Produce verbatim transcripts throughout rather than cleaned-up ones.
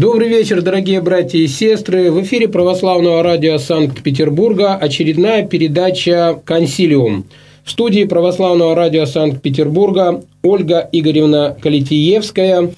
Добрый вечер, дорогие братья и сестры. В эфире Православного радио Санкт-Петербурга очередная передача «Консилиум». В студии Православного радио Санкт-Петербурга Ольга Игоревна Калитиевская,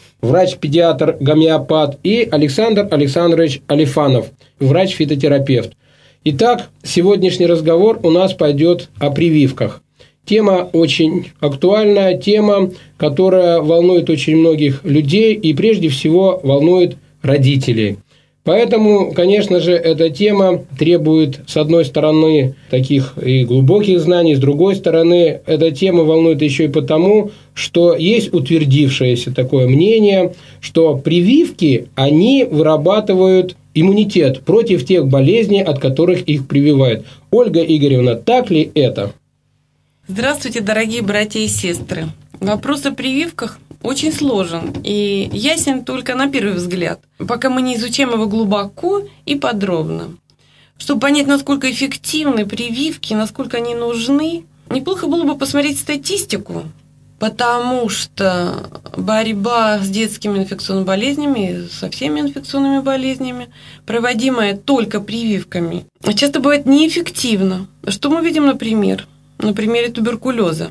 врач-педиатр-гомеопат, и Александр Александрович Алифанов, врач-фитотерапевт. Итак, сегодняшний разговор у нас пойдет о прививках. Тема очень актуальная, тема, которая волнует очень многих людей и прежде всего волнует родителей. Поэтому, конечно же, эта тема требует, с одной стороны, таких и глубоких знаний, с другой стороны, эта тема волнует еще и потому, что есть утвердившееся такое мнение, что прививки, они вырабатывают иммунитет против тех болезней, от которых их прививают. Ольга Игоревна, так ли это? Здравствуйте, дорогие братья и сестры. Вопрос о прививках очень сложен и ясен только на первый взгляд, пока мы не изучаем его глубоко и подробно. Чтобы понять, насколько эффективны прививки, насколько они нужны, неплохо было бы посмотреть статистику, потому что борьба с детскими инфекционными болезнями, со всеми инфекционными болезнями, проводимая только прививками, часто бывает неэффективна. Что мы видим, например, на примере туберкулеза.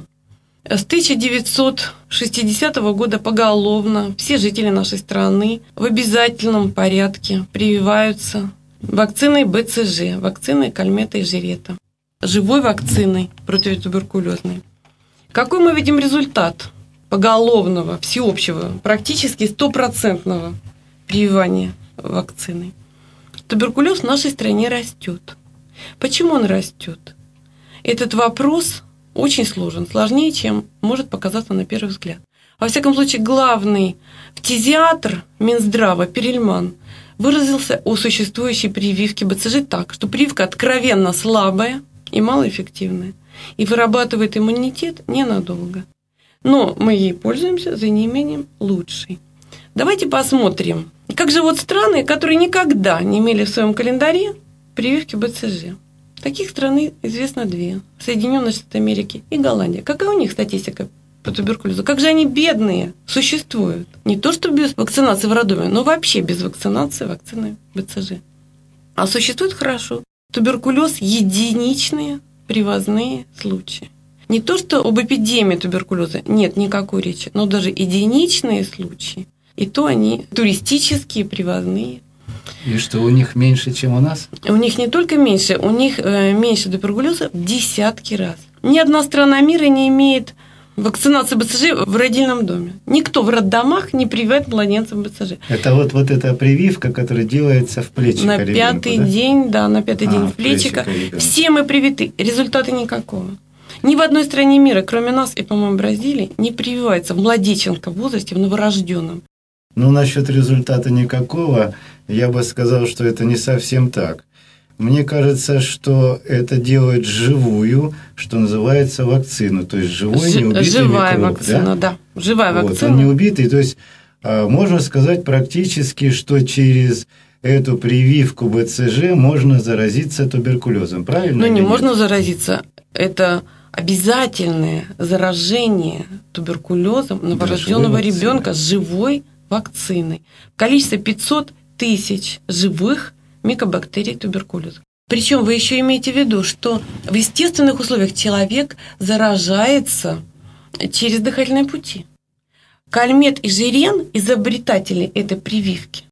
С тысяча девятьсот шестидесятого года поголовно все жители нашей страны в обязательном порядке прививаются вакциной бэ цэ жэ, вакциной Кальмета и Жерета, живой вакциной противотуберкулезной. Какой мы видим результат поголовного, всеобщего, практически стопроцентного прививания вакциной? Туберкулез в нашей стране растет. Почему он растет? Этот вопрос очень сложен, сложнее, чем может показаться на первый взгляд. Во всяком случае, главный фтизиатр Минздрава Перельман выразился о существующей прививке бэ цэ жэ так, что прививка откровенно слабая и малоэффективная, и вырабатывает иммунитет ненадолго. Но мы ей пользуемся за неимением лучшей. Давайте посмотрим, как живут страны, которые никогда не имели в своем календаре прививки бэ цэ жэ. Таких стран известно две. Соединенные Штаты Америки и Голландия. Какая у них статистика по туберкулезу? Как же они бедные существуют? Не то, что без вакцинации в роддоме, но вообще без вакцинации вакцины бэ цэ жэ. А существует хорошо. Туберкулез – единичные привозные случаи. Не то, что об эпидемии туберкулеза нет никакой речи, но даже единичные случаи. И то они туристические, привозные. И что, у них меньше, чем у нас? У них не только меньше, у них меньше туберкулеза в десятки раз. Ни одна страна мира не имеет вакцинации бэ цэ жэ в родильном доме. Никто в роддомах не прививает младенцам бэ цэ жэ. Это вот, вот эта прививка, которая делается в плечико на ребенку, пятый да? день, да, на пятый а, день в плечико. плечико Все мы привиты, результата никакого. Ни в одной стране мира, кроме нас и, по-моему, Бразилии, не прививается в младенческом возрасте, в новорожденном. Ну, насчет результата никакого, я бы сказал, что это не совсем так. Мне кажется, что это делают живую, что называется, вакцину. То есть живой, Ж- неубитый живая микроб. Вакцина, да? да, живая вот, вакцина. Он неубитый, то есть можно сказать практически, что через эту прививку бэ цэ жэ можно заразиться туберкулезом, правильно? Ну, не нет? можно заразиться, это обязательное заражение туберкулезом новорожденного да, ребенка с живой вакциной. Количество пятьсот тысяч живых микобактерий туберкулеза. Причем вы еще имеете в виду, что в естественных условиях человек заражается через дыхательные пути. Кальмет и Жерен, изобретатели этой прививки,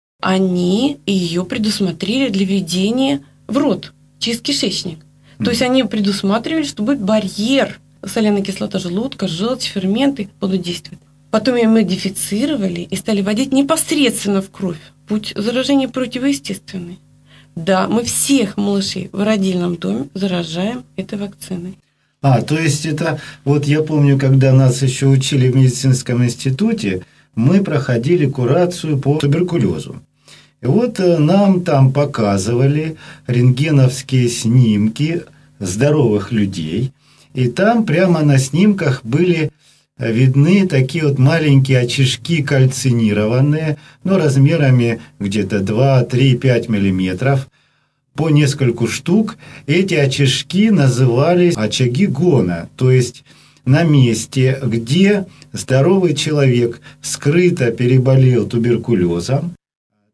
они ее предусмотрели для введения в рот, через кишечник. Mm-hmm. То есть они предусматривали, что будет барьер, соляная кислота желудка, желчь, ферменты будут действовать. Потом ее модифицировали и стали вводить непосредственно в кровь. Путь заражения противоестественный. Да, мы всех малышей в родильном доме заражаем этой вакциной. А, то есть это, вот я помню, когда нас еще учили в медицинском институте, мы проходили курацию по туберкулезу. И вот нам там показывали рентгеновские снимки здоровых людей, и там прямо на снимках были видны такие вот маленькие очишки кальцинированные, но размерами где-то два, три, пять миллиметров, по нескольку штук. Эти очишки назывались очаги гона, то есть на месте, где здоровый человек скрыто переболел туберкулезом,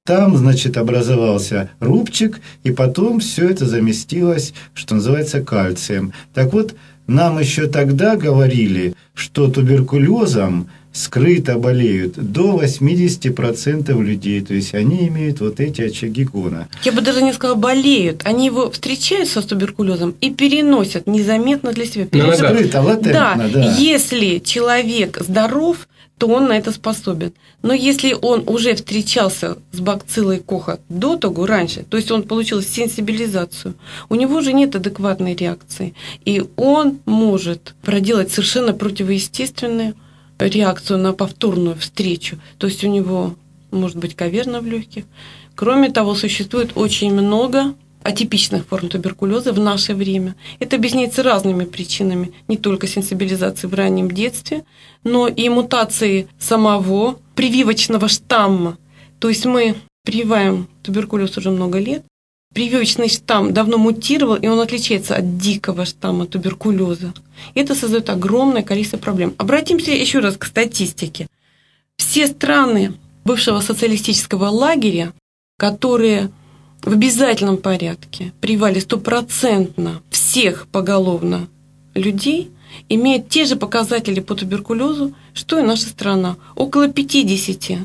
Там, значит, образовался рубчик, и потом все это заместилось, что называется, кальцием. Так вот, нам еще тогда говорили, что туберкулезом скрыто болеют до восемьдесят процентов людей, то есть они имеют вот эти очаги гона. Я бы даже не сказала болеют, они его встречаются с туберкулезом и переносят незаметно для себя. Ну, скрыто, латентно, да, да. Если человек здоров, то он на это способен. Но если он уже встречался с бациллой Коха до того, раньше, то есть он получил сенсибилизацию, у него уже нет адекватной реакции, и он может проделать совершенно противоестественную реакцию на повторную встречу. То есть у него может быть каверна в легких. Кроме того, существует очень много атипичных форм туберкулеза в наше время. Это объясняется разными причинами, не только сенсибилизацией в раннем детстве, но и мутацией самого прививочного штамма. То есть мы прививаем туберкулез уже много лет, прививочный штамм давно мутировал, и он отличается от дикого штамма туберкулеза. Это создает огромное количество проблем. Обратимся еще раз к статистике. Все страны бывшего социалистического лагеря, которые в обязательном порядке прививали стопроцентно всех поголовно людей, имеют те же показатели по туберкулезу, что и наша страна. Около пятьдесят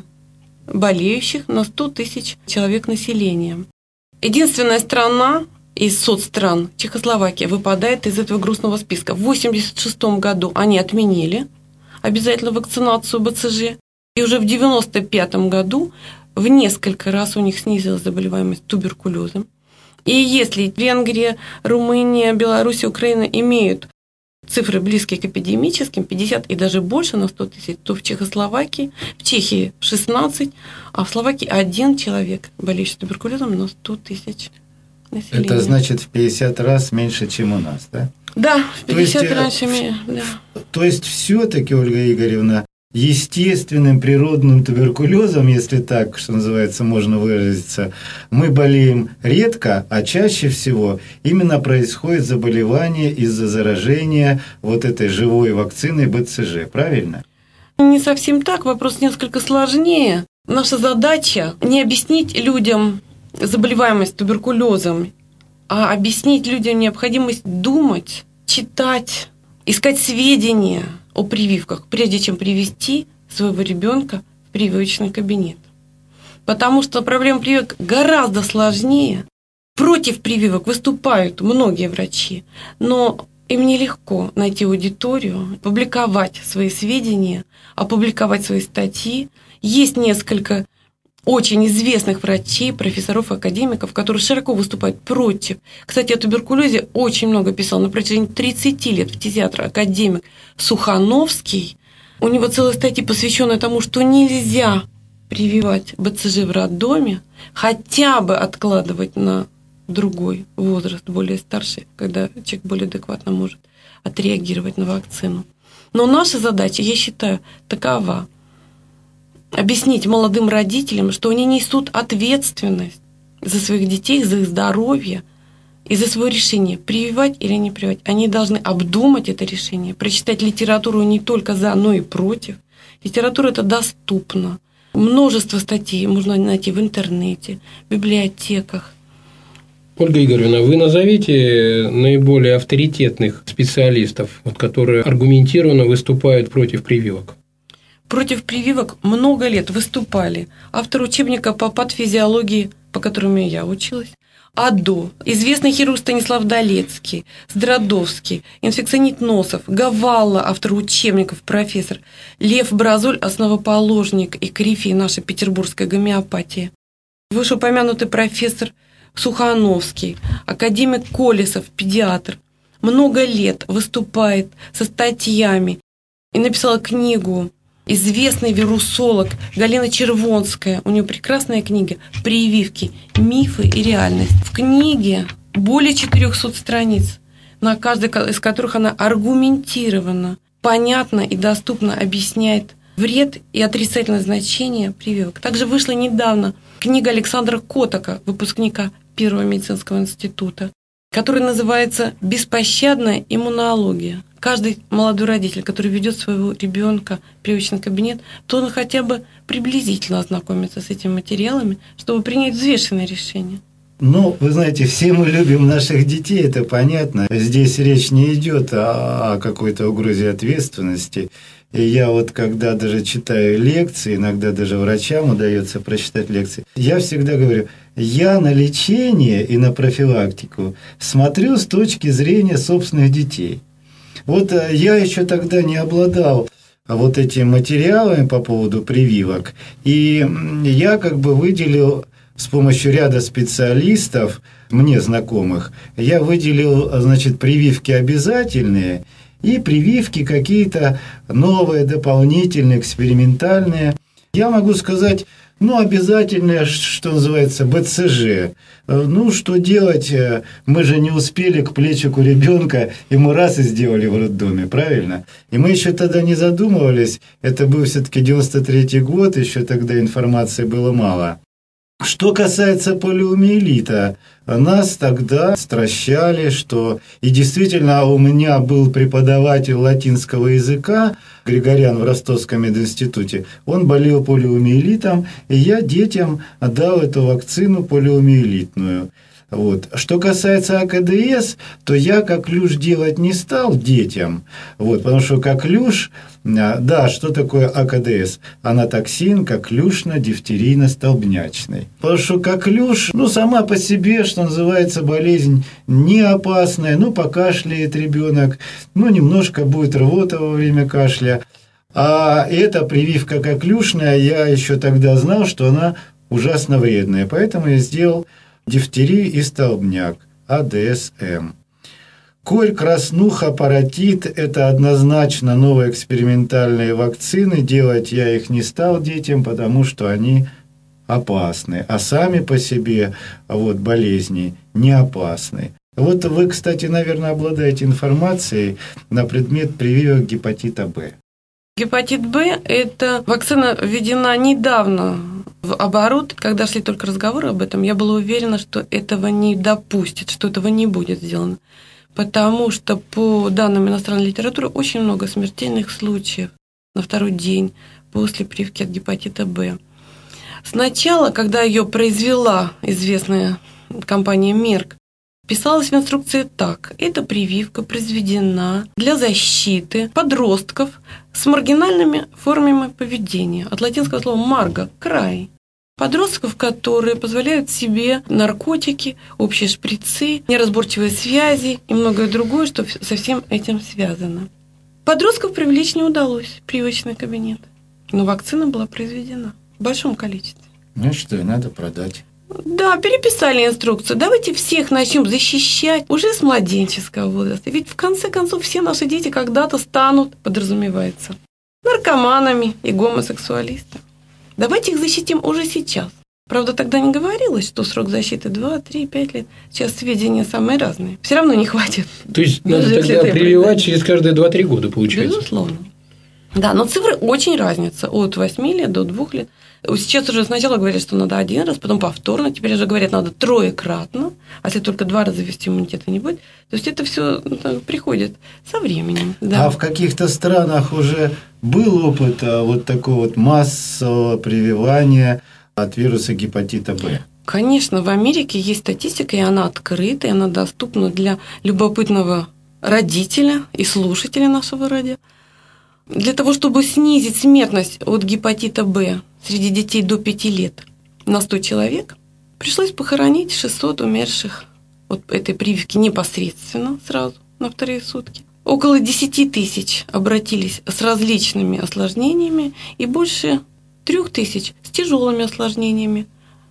болеющих на сто тысяч человек населения. Единственная страна из соцстран, Чехословакия, выпадает из этого грустного списка. В восемьдесят шестом году они отменили обязательную вакцинацию бэ цэ жэ, и уже в девяносто пятом году в несколько раз у них снизилась заболеваемость туберкулезом. И если Венгрия, Румыния, Беларусь, Украина имеют цифры близкие к эпидемическим, пятьдесят и даже больше на сто тысяч, то в Чехословакии, в Чехии шестнадцать, а в Словакии один человек, болеющий туберкулезом, на сто тысяч населения. Это значит в пятьдесят раз меньше, чем у нас, да? Да, в пятьдесят то раньше. есть, Да. То есть все-таки, Ольга Игоревна, естественным природным туберкулезом, если так, что называется, можно выразиться, мы болеем редко, а чаще всего именно происходит заболевание из-за заражения вот этой живой вакциной бэ цэ жэ, правильно? Не совсем так, вопрос несколько сложнее. Наша задача не объяснить людям заболеваемость туберкулезом, а объяснить людям необходимость думать, читать, искать сведения о прививках, прежде чем привести своего ребенка в прививочный кабинет. Потому что проблема прививок гораздо сложнее. Против прививок выступают многие врачи, но им нелегко найти аудиторию, публиковать свои сведения, опубликовать свои статьи. Есть несколько очень известных врачей, профессоров, академиков, которые широко выступают против. Кстати, о туберкулезе очень много писал на протяжении тридцати лет фтизиатр, академик Сухановский. У него целые статьи, посвященные тому, что нельзя прививать бэ цэ жэ в роддоме, хотя бы откладывать на другой возраст, более старший, когда человек более адекватно может отреагировать на вакцину. Но наша задача, я считаю, такова: объяснить молодым родителям, что они несут ответственность за своих детей, за их здоровье и за свое решение, прививать или не прививать. Они должны обдумать это решение, прочитать литературу не только за, но и против. Литература эта доступна. Множество статей можно найти в интернете, в библиотеках. Ольга Игоревна, вы назовите наиболее авторитетных специалистов, которые аргументированно выступают против прививок. Против прививок много лет выступали автор учебника по патофизиологии, по которому я училась, АДО, известный хирург Станислав Долецкий, Здрадовский, инфекционит Носов, Гавалла, автор учебников, профессор, Лев Бразоль, основоположник и корифей нашей петербургской гомеопатии, вышеупомянутый профессор Сухановский, академик Колесов, педиатр, много лет выступает со статьями и написала книгу известный вирусолог Галина Червонская. У нее прекрасная книга «Прививки. Мифы и реальность». В книге более четырехсот страниц, на каждой из которых она аргументированно, понятно и доступно объясняет вред и отрицательное значение прививок. Также вышла недавно книга Александра Котака, выпускника Первого медицинского института. который называется «Беспощадная иммунология». Каждый молодой родитель, который ведет своего ребенка в прививочный кабинет, должен хотя бы приблизительно ознакомиться с этими материалами, чтобы принять взвешенное решение. Ну, вы знаете, все мы любим наших детей, это понятно. Здесь речь не идет о, о какой-то угрозе ответственности. И я вот когда даже читаю лекции, иногда даже врачам удается прочитать лекции, я всегда говорю, я на лечение и на профилактику смотрю с точки зрения собственных детей. Вот я еще тогда не обладал вот этими материалами по поводу прививок, и я как бы выделил с помощью ряда специалистов, мне знакомых, я выделил, значит, прививки обязательные и прививки какие-то новые, дополнительные, экспериментальные. Я могу сказать, ну, обязательное, что называется, бэ цэ жэ. Ну, что делать? Мы же не успели к плечику ребенка, и мы раз и сделали в роддоме, правильно? И мы еще тогда не задумывались, это был все-таки девяносто третий год, еще тогда информации было мало. Что касается полиомиелита, нас тогда стращали, что... И действительно, у меня был преподаватель латинского языка, Григорян в Ростовском мединституте, он болел полиомиелитом, и я детям дал эту вакцину полиомиелитную. Вот. Что касается а ка дэ эс, то я коклюш делать не стал детям, вот, потому что коклюш, да, что такое а ка дэ эс? Анатоксин коклюшно-дифтерийно-столбнячный. Потому что коклюш, ну, сама по себе, что называется, болезнь не опасная, ну, покашляет ребенок, ну, немножко будет рвота во время кашля. А эта прививка коклюшная, я еще тогда знал, что она ужасно вредная, поэтому я сделал дифтерию и столбняк, а дэ эс эм. Корь, краснуха, паротит – это однозначно новые экспериментальные вакцины. Делать я их не стал детям, потому что они опасны. А сами по себе вот, болезни не опасны. Вот вы, кстати, наверное, обладаете информацией на предмет прививок гепатита Б. Гепатит Б – это вакцина введена недавно в оборот. Когда шли только разговоры об этом, я была уверена, что этого не допустят, что этого не будет сделано. Потому что по данным иностранной литературы очень много смертельных случаев на второй день после прививки от гепатита Б. Сначала, когда ее произвела известная компания Мерк, писалось в инструкции так: эта прививка произведена для защиты подростков с маргинальными формами поведения. От латинского слова «марго» – «край». Подростков, которые позволяют себе наркотики, общие шприцы, неразборчивые связи и многое другое, что со всем этим связано. Подростков привлечь не удалось в прививочный кабинет, но вакцина была произведена в большом количестве. Ну что, надо продать. Да, переписали инструкцию. Давайте всех начнем защищать уже с младенческого возраста. Ведь в конце концов все наши дети когда-то станут, подразумевается, наркоманами и гомосексуалистами. Давайте их защитим уже сейчас. Правда, тогда не говорилось, что срок защиты два, три, пять лет. Сейчас сведения самые разные. Все равно не хватит. То есть надо тогда прививать через каждые два-три года, получается? Безусловно. Да, но цифры очень разнятся. От восьми лет до двух лет. Сейчас уже сначала говорят, что надо один раз, потом повторно. Теперь уже говорят, надо троекратно. А если только два раза ввести, иммунитета не будет. То есть это все приходит со временем. Да. А в каких-то странах уже был опыт вот такого вот массового прививания от вируса гепатита Б? Конечно, в Америке есть статистика, и она открыта, и она доступна для любопытного родителя и слушателя нашего радио. Для того, чтобы снизить смертность от гепатита Б среди детей до пяти лет на сто человек, пришлось похоронить шестьсот умерших от этой прививки непосредственно сразу на вторые сутки. Около десяти тысяч обратились с различными осложнениями и больше трех тысяч с тяжелыми осложнениями,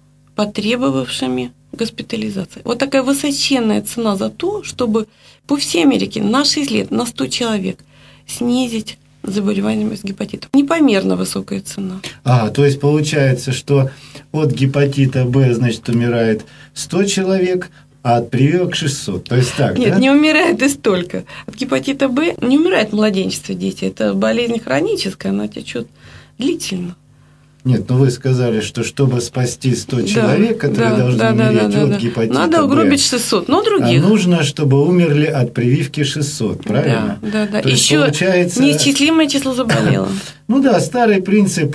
потребовавшими госпитализации. Вот такая высоченная цена за то, чтобы по всей Америке на шесть лет, на сто человек снизить заболеваниями с гепатитом. Непомерно высокая цена. А, то есть получается, что от гепатита Б, значит, умирает сто человек, а от прививок шестьсот. То есть так, Нет, да? не умирает и столько. От гепатита Б не умирает в младенчестве дети. Это болезнь хроническая, она течет длительно. Нет, ну вы сказали, что чтобы спасти сто да, человек, которые да, должны да, умереть да, от да, гепатита надо угробить шестьсот, но других. А нужно, чтобы умерли от прививки шестьсот, правильно? Да, да, да. То есть, еще получается... неисчислимое число заболело. Ну да, старый принцип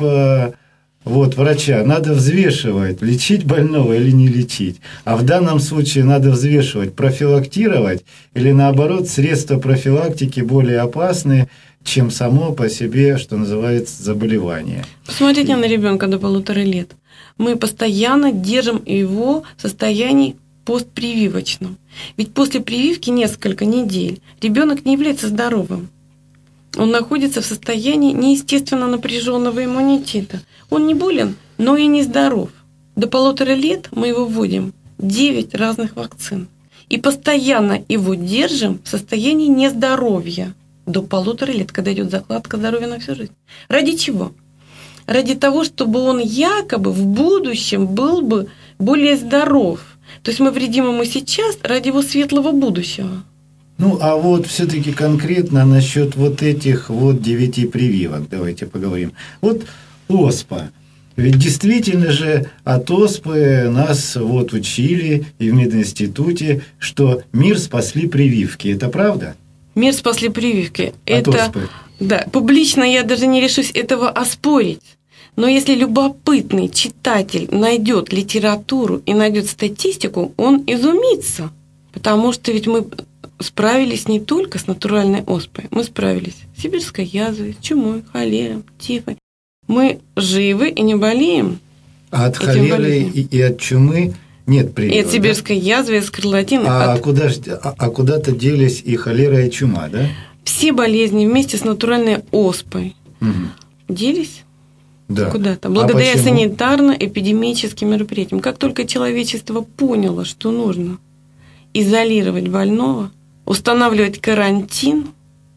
вот, врача. Надо взвешивать, лечить больного или не лечить. А в данном случае надо взвешивать, профилактировать или наоборот средства профилактики более опасные, чем само по себе, что называется, заболевание. Посмотрите на ребенка до полутора лет. Мы постоянно держим его в состоянии постпрививочном. Ведь после прививки несколько недель ребенок не является здоровым. Он находится в состоянии неестественно напряженного иммунитета. Он не болен, но и не здоров. До полутора лет мы его вводим девять разных вакцин. И постоянно его держим в состоянии нездоровья. До полутора лет, когда идет закладка здоровья на всю жизнь. Ради чего? Ради того, чтобы он якобы в будущем был бы более здоров. То есть мы вредим ему сейчас ради его светлого будущего. Ну, а вот все-таки конкретно насчет вот этих вот девяти прививок давайте поговорим. Вот оспа. Ведь действительно же от оспы нас вот учили и в мединституте, что мир спасли прививки. Это правда? Мир спасли прививки. От это, оспы. Да, публично я даже не решусь этого оспорить. Но если любопытный читатель найдет литературу и найдет статистику, он изумится. Потому что ведь мы справились не только с натуральной оспой, мы справились с сибирской язвой, с чумой, холерой, тифой. Мы живы и не болеем. А от холеры и, и от чумы нет прививок. И от сибирской да? язвы, и от скарлатины. А, от... куда, а, а куда-то делись и холера, и чума, да? Все болезни вместе с натуральной оспой угу. делись да. куда-то. Благодаря а санитарно-эпидемическим мероприятиям. Как только человечество поняло, что нужно изолировать больного, устанавливать карантин,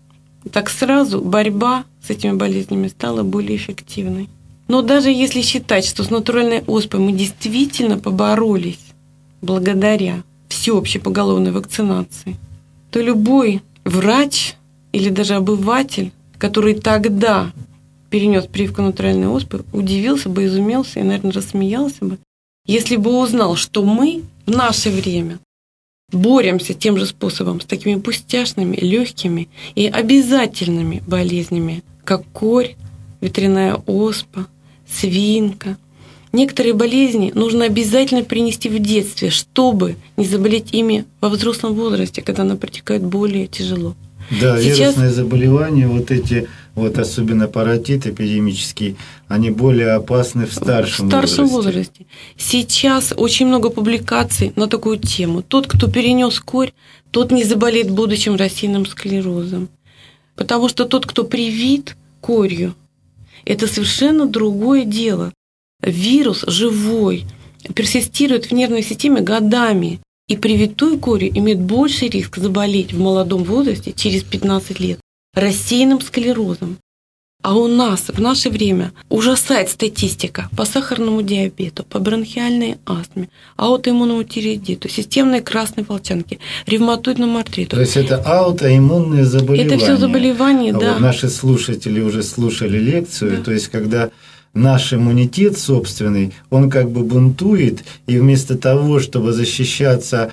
так сразу борьба с этими болезнями стала более эффективной. Но даже если считать, что с натуральной оспой мы действительно поборолись благодаря всеобщей поголовной вакцинации, то любой врач или даже обыватель, который тогда перенес прививку натуральной оспы, удивился бы, изумился и, наверное, рассмеялся бы, если бы узнал, что мы в наше время боремся тем же способом с такими пустяшными, легкими и обязательными болезнями, как корь, ветряная оспа, свинка. Некоторые болезни нужно обязательно принести в детстве, чтобы не заболеть ими во взрослом возрасте, когда она протекает более тяжело. Да, Сейчас... вирусные заболевания, вот эти, вот особенно паротит эпидемический, они более опасны в старшем, в старшем возрасте. возрасте. Сейчас очень много публикаций на такую тему. Тот, кто перенес корь, тот не заболеет в будущем рассеянным склерозом. Потому что тот, кто привит корью, это совершенно другое дело. Вирус живой, персистирует в нервной системе годами. И привитую корью имеет больший риск заболеть в молодом возрасте, через пятнадцать лет, рассеянным склерозом. А у нас в наше время ужасает статистика по сахарному диабету, по бронхиальной астме, аутоиммунному тиреоидиту, системной красной волчанке, ревматоидному артриту. То есть это аутоиммунные заболевания. Это все заболевания, а да. Вот наши слушатели уже слушали лекцию, да. То есть когда наш иммунитет собственный, он как бы бунтует, и вместо того, чтобы защищаться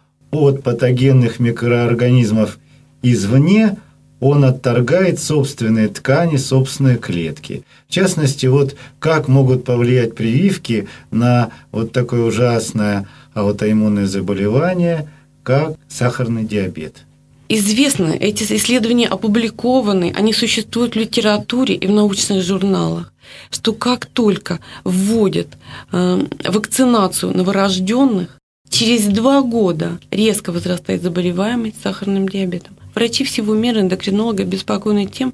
от патогенных микроорганизмов извне, он отторгает собственные ткани, собственные клетки. В частности, вот как могут повлиять прививки на вот такое ужасное аутоиммунное заболевание, как сахарный диабет. Известно, эти исследования опубликованы, они существуют в литературе и в научных журналах, что как только вводят э, вакцинацию новорожденных, через два года резко возрастает заболеваемость сахарным диабетом. Врачи всего мира, эндокринологи, обеспокоены тем,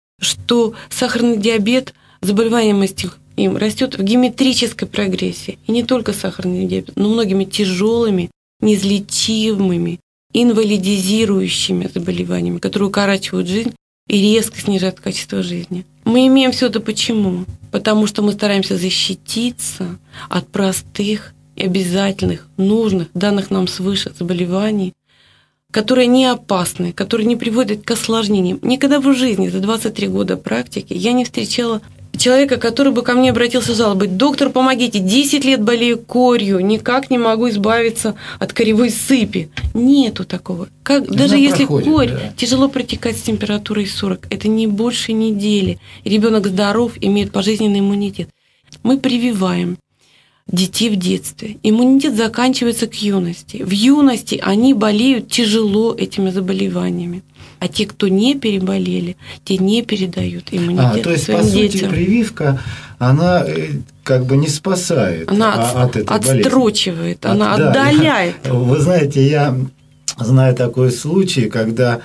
что сахарный диабет, заболеваемость им растет в геометрической прогрессии. И не только сахарный диабет, но многими тяжелыми, неизлечимыми, инвалидизирующими заболеваниями, которые укорачивают жизнь и резко снижают качество жизни. Мы имеем все это почему? Потому что мы стараемся защититься от простых и обязательных, нужных, данных нам свыше заболеваний, которые не опасны, которые не приводят к осложнениям. Никогда в жизни за двадцать три года практики я не встречала человека, который бы ко мне обратился с жалобой: доктор, помогите, десять лет болею корью, никак не могу избавиться от коревой сыпи. Нету такого. Как, даже если проходит, корь да. тяжело протекать с температурой сорок, это не больше недели. Ребенок здоров, имеет пожизненный иммунитет. Мы прививаем детей в детстве. Иммунитет заканчивается к юности. В юности они болеют тяжело этими заболеваниями. А те, кто не переболели, те не передают иммунитет а, то есть, своим по сути, детям. Прививка, она как бы не спасает она от, от этой болезни. Отстрочивает, она от, да, отдаляет. Я, вы знаете, я знаю такой случай, когда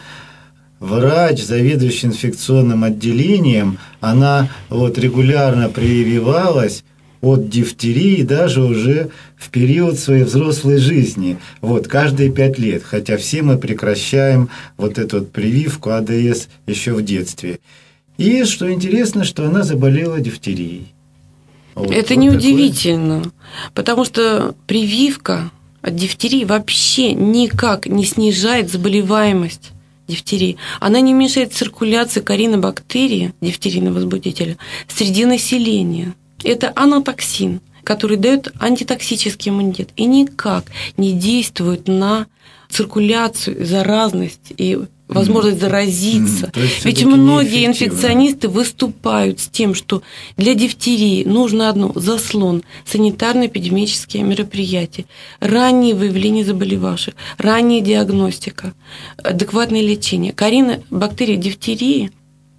врач, заведующий инфекционным отделением, она вот регулярно прививалась от дифтерии даже уже в период своей взрослой жизни, вот, каждые пять лет, хотя все мы прекращаем вот эту вот прививку А Д С еще в детстве. И что интересно, что она заболела дифтерией. Вот, это вот неудивительно, такое. Потому что прививка от дифтерии вообще никак не снижает заболеваемость дифтерии. Она не уменьшает циркуляцию коринобактерии, дифтерийного возбудителя, среди населения. Это анатоксин, который дает антитоксический иммунитет и никак не действует на циркуляцию, заразность и возможность заразиться. Mm, ведь многие инфекционисты выступают с тем, что для дифтерии нужно одно – заслон, санитарно-эпидемические мероприятия, раннее выявление заболевавших, ранняя диагностика, адекватное лечение. Коринобактерия дифтерии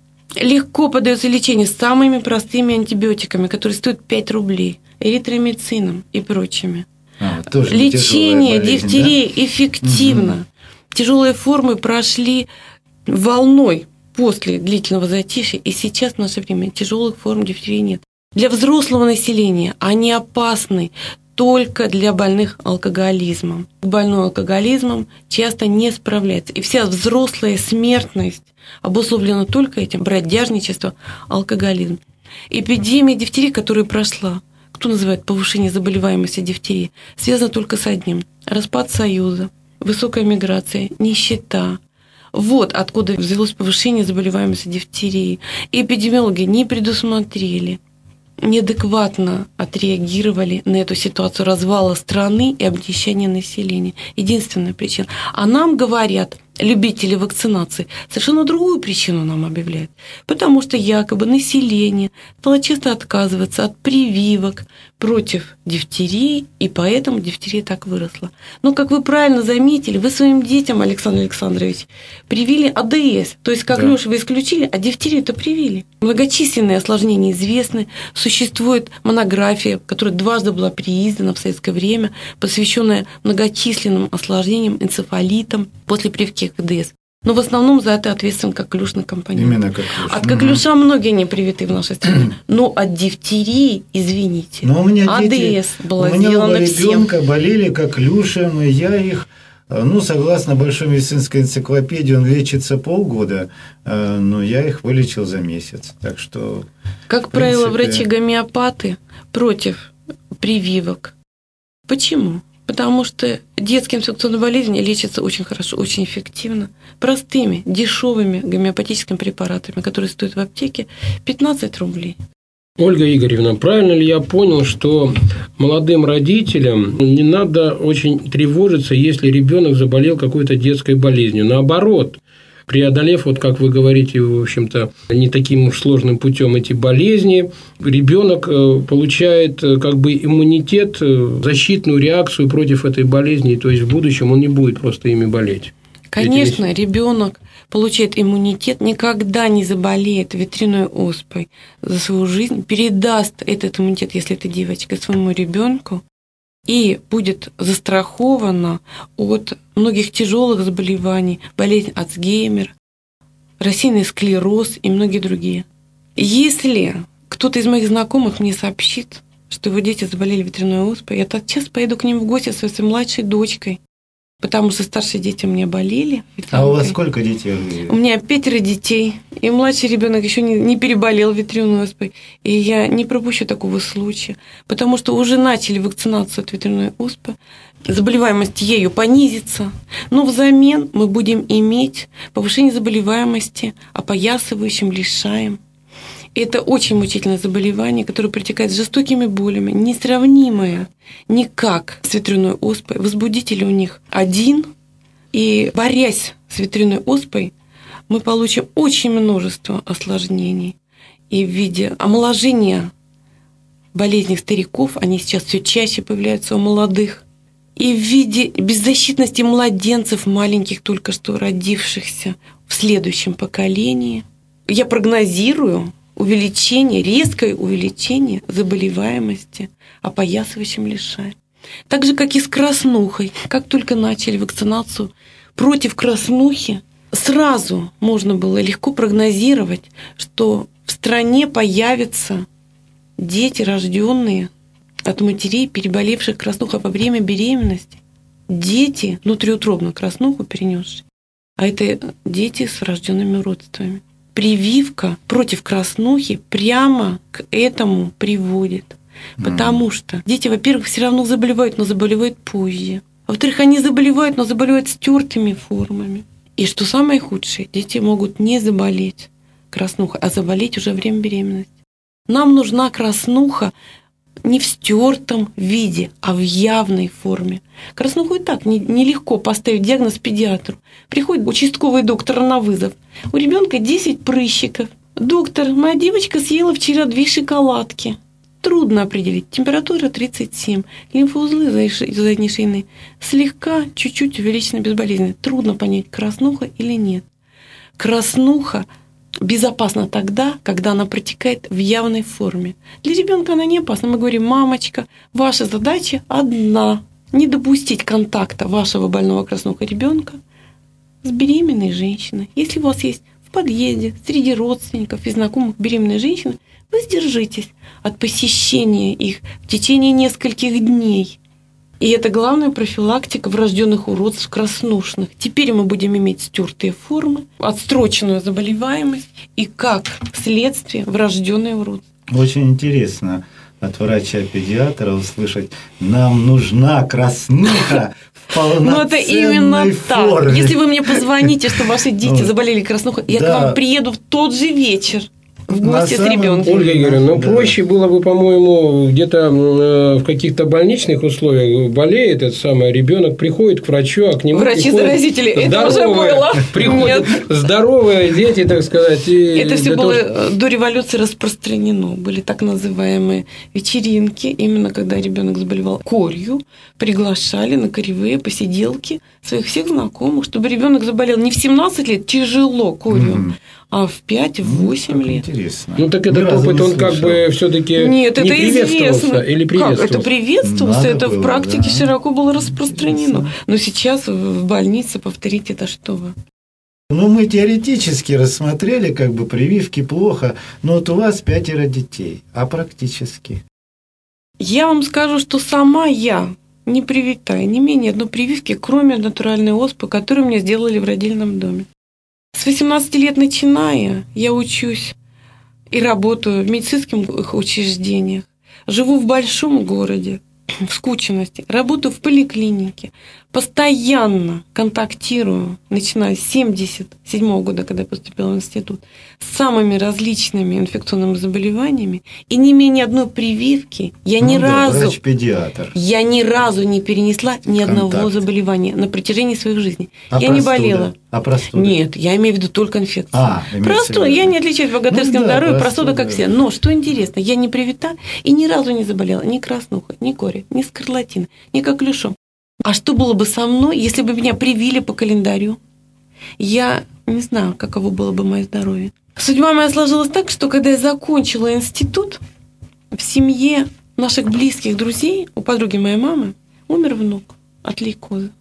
легко поддается лечению самыми простыми антибиотиками, которые стоят пять рублей, эритромицином и прочими. А, тоже лечение болезнь, дифтерии да? эффективно. Угу. Тяжелые формы прошли волной после длительного затишья, и сейчас в наше время тяжелых форм дифтерии нет. Для взрослого населения они опасны только для больных алкоголизмом. Больной алкоголизмом часто не справляется. И вся взрослая смертность обусловлена только этим: бродяжничество, алкоголизм. Эпидемия дифтерии, которая прошла, кто называет повышение заболеваемости дифтерии, связана только с одним: распад Союза, высокая миграция, нищета. Вот откуда взялось повышение заболеваемости дифтерии. И эпидемиологи не предусмотрели, неадекватно отреагировали на эту ситуацию развала страны и обнищания населения. Единственная причина. А нам говорят, любители вакцинации, совершенно другую причину нам объявляют. Потому что якобы население стало часто отказываться от прививок против дифтерии, и поэтому дифтерия так выросла. Но, как вы правильно заметили, вы своим детям, Александр Александрович, привили А Д С. То есть, как да. Лёшу вы исключили, а дифтерию-то привили. Многочисленные осложнения известны. Существует монография, которая дважды была переиздана в советское время, посвященная многочисленным осложнениям, энцефалитам после прививки к А Д С. Но в основном за это ответственен коклюшный компонент. Именно коклюш. От коклюша угу. многие не привиты в нашей стране. Но от дифтерии, извините, но у меня А Д С дети, было сделано всем. У меня ребенка болели коклюшем, и я их, ну, согласно Большой медицинской энциклопедии, он лечится полгода, но я их вылечил за месяц. Так что, как правило, врачи-гомеопаты против прививок. Почему? Потому что детские инфекционные болезни лечатся очень хорошо, очень эффективно, простыми, дешевыми гомеопатическими препаратами, которые стоят в аптеке пятнадцать рублей. Ольга Игоревна, правильно ли я понял, что молодым родителям не надо очень тревожиться, если ребенок заболел какой-то детской болезнью? Наоборот, преодолев, вот как вы говорите, в общем-то, не таким уж сложным путем эти болезни, ребенок получает как бы иммунитет, защитную реакцию против этой болезни, то есть в будущем он не будет просто ими болеть. Конечно, Ведь... ребенок получает иммунитет, никогда не заболеет ветряной оспой за свою жизнь, передаст этот иммунитет, если это девочка, своему ребенку, и будет застрахована от многих тяжелых заболеваний, болезнь Альцгеймер, рассеянный склероз и многие другие. Если кто-то из моих знакомых мне сообщит, что его дети заболели ветряной оспой, я тотчас поеду к ним в гости со своей младшей дочкой, потому что старшие дети у меня болели. А у вас сколько детей? У меня пятеро детей, и младший ребенок еще не, не переболел ветряной оспой. И я не пропущу такого случая, потому что уже начали вакцинацию от ветряной оспы, заболеваемость ею понизится, но взамен мы будем иметь повышение заболеваемости опоясывающим лишаем. Это очень мучительное заболевание, которое протекает с жестокими болями, несравнимое никак с ветряной оспой. Возбудитель у них один, и борясь с ветряной оспой, мы получим очень множество осложнений. И в виде омоложения болезней стариков, они сейчас все чаще появляются у молодых, и в виде беззащитности младенцев, маленьких, только что родившихся в следующем поколении. Я прогнозирую увеличение, резкое увеличение заболеваемости опоясывающим лишаем. Так же, как и с краснухой. Как только начали вакцинацию против краснухи, сразу можно было легко прогнозировать, что в стране появятся дети, рожденные от матерей, переболевших краснухой во время беременности. Дети, внутриутробно краснуху перенесшие, а это дети с врожденными уродствами. Прививка против краснухи прямо к этому приводит. Потому что дети, во-первых, все равно заболевают, но заболевают позже. Во-вторых, они заболевают, но заболевают стертыми формами. И что самое худшее, дети могут не заболеть краснухой, а заболеть уже во время беременности. Нам нужна краснуха не в стертом виде, а в явной форме. Краснуху и так нелегко поставить диагноз педиатру. Приходит участковый доктор на вызов. У ребенка десять прыщиков. Доктор, моя девочка съела вчера две шоколадки. Трудно определить. Температура тридцать семь. Лимфоузлы задней шейные слегка, чуть-чуть увеличены, безболезненно. Трудно понять, краснуха или нет. Краснуха безопасна тогда, когда она протекает в явной форме. Для ребенка она не опасна. Мы говорим: мамочка, ваша задача одна – не допустить контакта вашего больного краснухой ребенка с беременной женщиной. Если у вас есть в подъезде, среди родственников и знакомых беременной женщины, воздержитесь от посещения их в течение нескольких дней. И это главная профилактика врожденных уродств краснушных. Теперь мы будем иметь стертые формы, отстроченную заболеваемость и, как следствие, врожденные уродства. Очень интересно от врача-педиатра услышать: нам нужна краснуха в полноценной Ну, это именно форме. так. Если вы мне позвоните, что ваши дети заболели краснухой, я Да. к вам приеду в тот же вечер в гости с ребенком. Ольга Игоревна, ну Да. проще было бы, по-моему, где-то э, в каких-то больничных условиях болеет этот самый ребенок, приходит к врачу, а к нему Врачи-заразители, это уже было. Приходят здоровые дети, так сказать. И Это все для того, было чтобы- до революции распространено. Были так называемые вечеринки, именно когда ребенок заболевал корью, приглашали на коревые посиделки своих всех знакомых, чтобы ребенок заболел не в семнадцать лет, тяжело корью, Мгм. а в пять-восемь Как лет. интересно. Ну так Ни этот разу опыт, не он как слышал. бы все-таки Нет, не это приветствовался известно. или Как? приветствовался? Это приветствовался, Надо это в было, практике да. широко было распространено. Интересно. Но сейчас в больнице повторить это что вы? Ну, мы теоретически рассмотрели, как бы прививки плохо, но вот у вас пятеро детей, а практически? Я вам скажу, что сама я не привита, не менее одной прививки, кроме натуральной оспы, которую мне сделали в родильном доме. С восемнадцати лет начиная я учусь и работаю в медицинских учреждениях, живу в большом городе, в скученности, работаю в поликлинике, постоянно контактирую, начиная с семьдесят седьмого года, когда я поступила в институт, с самыми различными инфекционными заболеваниями, и не менее одной прививки я ни Ну да, разу, врач-педиатр. я ни разу не перенесла ни одного Контакт. заболевания на протяжении своих жизней. А я не простуда? болела. А простуда? Нет, я имею в виду только инфекцию. А, имеется Простуда, в виду. я не отличаюсь богатырским Ну да, здоровьем, простуда. простуда как все. Но что интересно, я не привита и ни разу не заболела ни краснухой, ни корью, ни скарлатиной, ни коклюшом. А что было бы со мной, если бы меня привили по календарю? Я не знаю, каково было бы мое здоровье. Судьба моя сложилась так, что когда я закончила институт, в семье наших близких друзей, у подруги моей мамы, умер внук от лейкоза.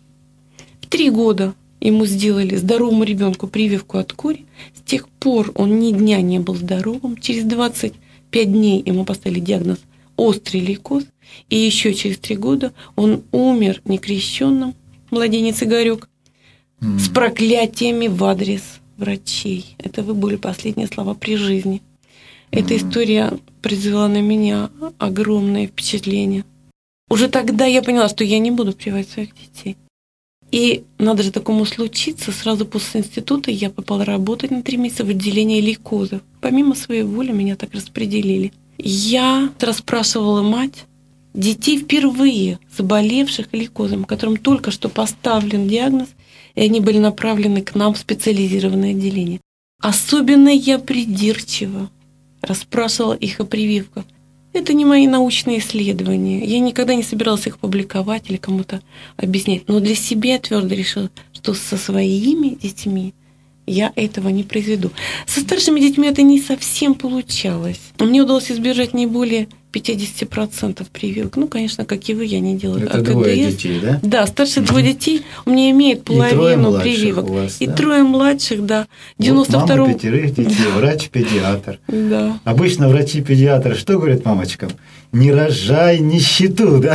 В три года ему сделали, здоровому ребенку, прививку от кори. С тех пор он ни дня не был здоровым. Через двадцать пять дней ему поставили диагноз острый лейкоз. И еще через три года он умер некрещенным, младенец Игорек, М. с проклятиями в адрес врачей. Это вы были последние слова при жизни. Эта история произвела на меня огромное впечатление. Уже тогда я поняла, что я не буду прививать своих детей. И надо же такому случиться, сразу после института я попала работать на три месяца в отделение лейкозов. Помимо своей воли меня так распределили. Я расспрашивала мать детей, впервые заболевших лейкозом, которым только что поставлен диагноз, и они были направлены к нам в специализированное отделение. Особенно я придирчиво расспрашивала их о прививках. Это не мои научные исследования. Я никогда не собиралась их публиковать или кому-то объяснять. Но для себя твердо решила, что со своими детьми я этого не произведу. Со старшими детьми это не совсем получалось. Мне удалось избежать не более пятьдесят процентов прививок. Ну, конечно, как и вы, я не делаю. Это а двое КДС, детей, да? Да, старшие двое детей у меня имеют половину и прививок. У вас, и да? трое младших, да. В девяносто Вот втором... мама пятерых детей, врач-педиатр. Да. Обычно врачи-педиатры что говорят мамочкам? Не рожай нищету, да?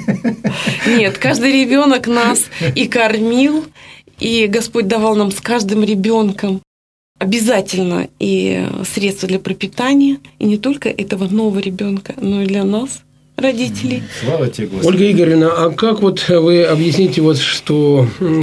Нет, каждый ребенок нас и кормил, и Господь давал нам с каждым ребенком обязательно и средства для пропитания, и не только этого нового ребенка, но и для нас, родителей. Слава тебе, Господи. Ольга Игоревна, а как вот вы объясните, вот, что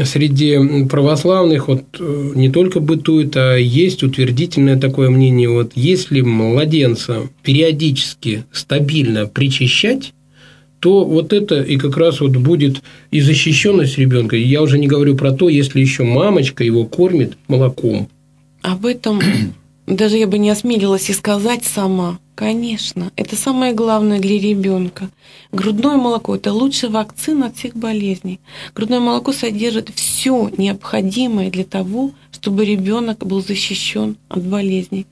среди православных вот не только бытует, а есть утвердительное такое мнение, вот если младенца периодически, стабильно причащать, то вот это и как раз вот будет и защищенность ребенка. Я уже не говорю про то, если еще мамочка его кормит молоком. Об этом даже я бы не осмелилась и сказать сама. Конечно, это самое главное для ребенка. Грудное молоко – это лучшая вакцина от всех болезней. Грудное молоко содержит все необходимое для того, чтобы ребенок был защищен от болезней.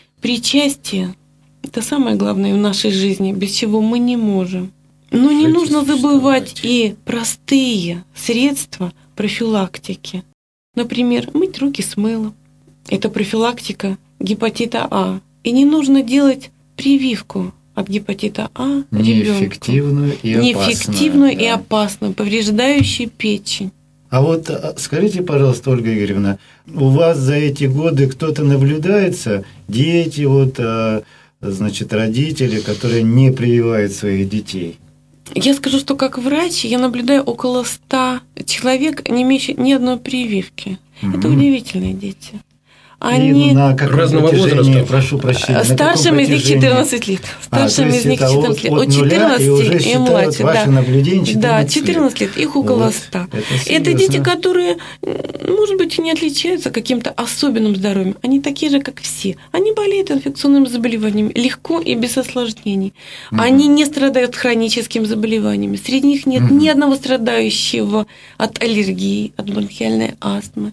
Причастие – это самое главное в нашей жизни, без чего мы не можем. Но не нужно забывать и простые средства профилактики. Например, мыть руки с мылом. Это профилактика гепатита А. И не нужно делать прививку от гепатита А ребенку. Неэффективную и опасную. Неэффективную да. и опасную, повреждающую печень. А вот скажите, пожалуйста, Ольга Игоревна, у вас за эти годы кто-то наблюдается, дети, вот, значит, родители, которые не прививают своих детей? Я скажу, что как врач я наблюдаю около ста человек, не имеющих ни одной прививки. Mm-hmm. Это удивительные дети. Они на разного возраста. Прошу прощения. Старшим из них четырнадцать лет. Старшим а, из них четырнадцать лет. От четырнадцати и, и младше. Да. четырнадцать да, четырнадцать лет. Их около вот. ста. Это, это дети, которые, может быть, не отличаются каким-то особенным здоровьем. Они такие же, как все. Они болеют инфекционными заболеваниями легко и без осложнений. Mm-hmm. Они не страдают хроническими заболеваниями. Среди них нет mm-hmm. ни одного страдающего от аллергии, от бронхиальной астмы.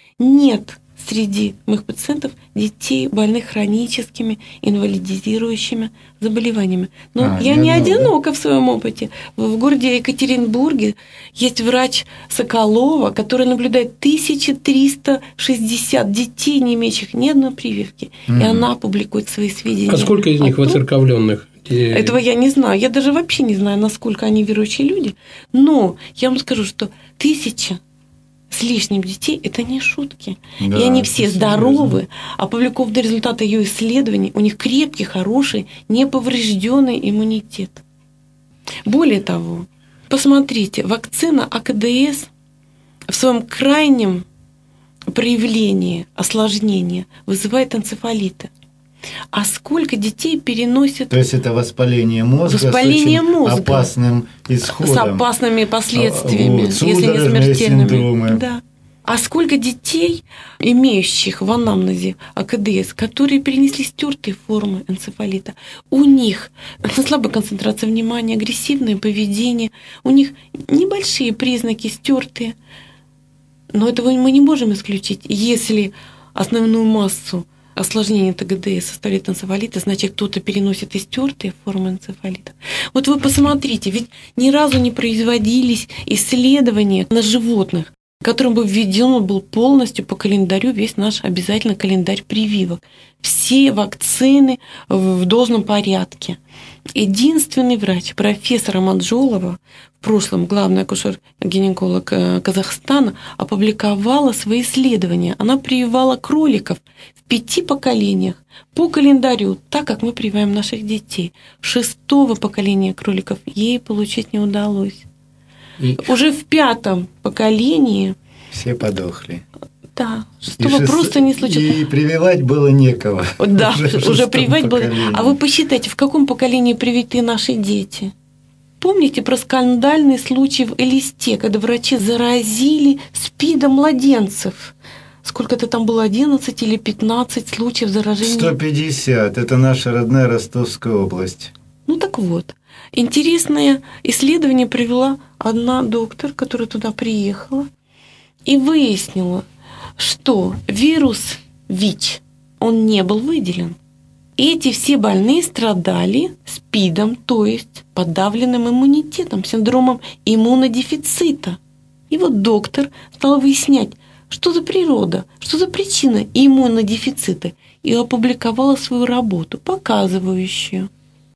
Нет среди моих пациентов детей, больных хроническими инвалидизирующими заболеваниями. Но а, я не одинока да? в своем опыте. В городе Екатеринбурге есть врач Соколова, который наблюдает тысяча триста шестьдесят детей, не имеющих ни одной прививки. Mm-hmm. И она публикует свои сведения. А сколько из них воцерковленных? Этого я не знаю. Я даже вообще не знаю, насколько они верующие люди. Но я вам скажу, что тысяча с лишним детей – это не шутки. Да, и они все здоровы, опубликованы результаты ее исследований, у них крепкий, хороший, неповрежденный иммунитет. Более того, посмотрите, вакцина А К Д С в своем крайнем проявлении осложнения вызывает энцефалиты. А сколько детей переносят... То есть это воспаление мозга воспаление с очень мозга, опасным исходом. С опасными последствиями, вот, если не смертельными. Синдромы. Да. А сколько детей, имеющих в анамнезе А К Д С, которые перенесли стертые формы энцефалита, у них слабая концентрация внимания, агрессивное поведение, у них небольшие признаки стертые. Но этого мы не можем исключить, если основную массу осложнение Т Г Д составляет энцефалита, значит, кто-то переносит истертые формы энцефалита. Вот вы посмотрите, ведь ни разу не производились исследования на животных, которым бы введен был полностью по календарю весь наш обязательный календарь прививок. Все вакцины в должном порядке. Единственный врач, профессор Аманджолова, в прошлом главный акушер-гинеколог Казахстана, опубликовала свои исследования. Она прививала кроликов в пяти поколениях по календарю, так как мы прививаем наших детей. Шестого поколения кроликов ей получить не удалось. И уже в пятом поколении. Все подохли. Да, шестого и просто шест... не случилось. И прививать было некого. Да, уже, уже прививать было. Поколении. А вы посчитайте, в каком поколении привиты наши дети? Помните про скандальный случай в Элисте, когда врачи заразили СПИДом младенцев? Сколько-то там было, одиннадцать или пятнадцать случаев заражения? сто пятьдесят. Это наша родная Ростовская область. Ну так вот. Интересное исследование провела одна доктор, которая туда приехала, и выяснила, что вирус ВИЧ, он не был выделен. Эти все больные страдали СПИДом, то есть подавленным иммунитетом, синдромом иммунодефицита. И вот доктор стал выяснять, что за природа, что за причина иммунодефицита, и опубликовала свою работу, показывающую,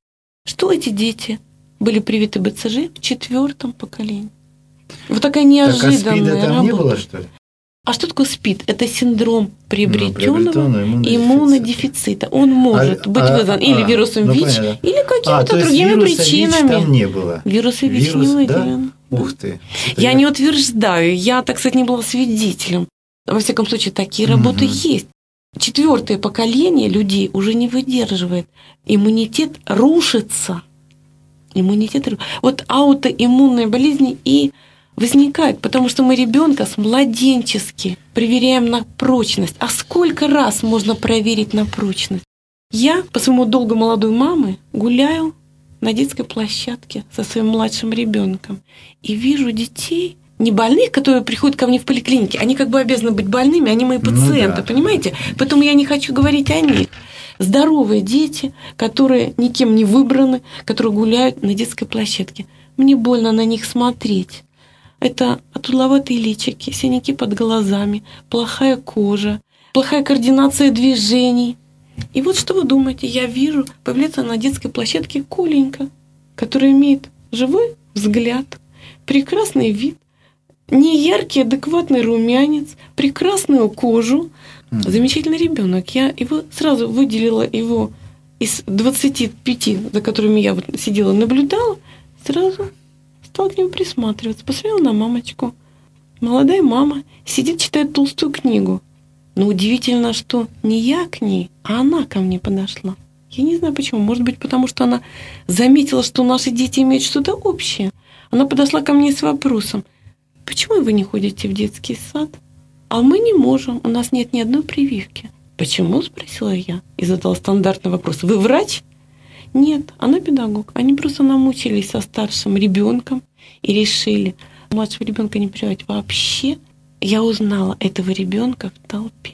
что эти дети были привиты БЦЖ в четвертом поколении. Вот такая неожиданная так, а СПИДа там работа. Не было, что ли? А что такое СПИД? Это синдром приобретенного ну, иммунодефицита. Он может а, быть а, вызван а, или вирусом ну, ВИЧ, понятно. Или какими-то а, другими причинами. ВИЧ там не было. Вируса ВИЧ Вирус, не выделен. Да? Ух ты. Это я, я не утверждаю, я, так сказать, не была свидетелем. Во всяком случае, такие работы угу. есть. Четвертое поколение людей уже не выдерживает. Иммунитет рушится. Иммунитет рушится. Вот аутоиммунные болезни и возникает, потому что мы ребенка с младенчески проверяем на прочность. А сколько раз можно проверить на прочность? Я по своему долгу молодой мамы гуляю на детской площадке со своим младшим ребенком и вижу детей, не больных, которые приходят ко мне в поликлинике, они как бы обязаны быть больными, они мои пациенты, ну, да. Понимаете? Поэтому я не хочу говорить о них. Здоровые дети, которые никем не выбраны, которые гуляют на детской площадке. Мне больно на них смотреть. Это отудловатые личики, синяки под глазами, плохая кожа, плохая координация движений. И вот что вы думаете, я вижу, появляется на детской площадке Коленька, который имеет живой взгляд, прекрасный вид, неяркий, адекватный румянец, прекрасную кожу. Замечательный ребенок. Я его сразу выделила его из двадцати пяти, за которыми я вот сидела, наблюдала, сразу стала к нему присматриваться, посмотрела на мамочку. Молодая мама сидит, читает толстую книгу. Но удивительно, что не я к ней, а она ко мне подошла. Я не знаю почему. Может быть, потому что она заметила, что наши дети имеют что-то общее. Она подошла ко мне с вопросом: почему вы не ходите в детский сад? А мы не можем, у нас нет ни одной прививки. Почему, спросила я и задала стандартный вопрос. Вы врач? Нет, она педагог. Они просто намучились со старшим ребенком и решили младшего ребенка не прививать вообще. Я узнала этого ребенка в толпе.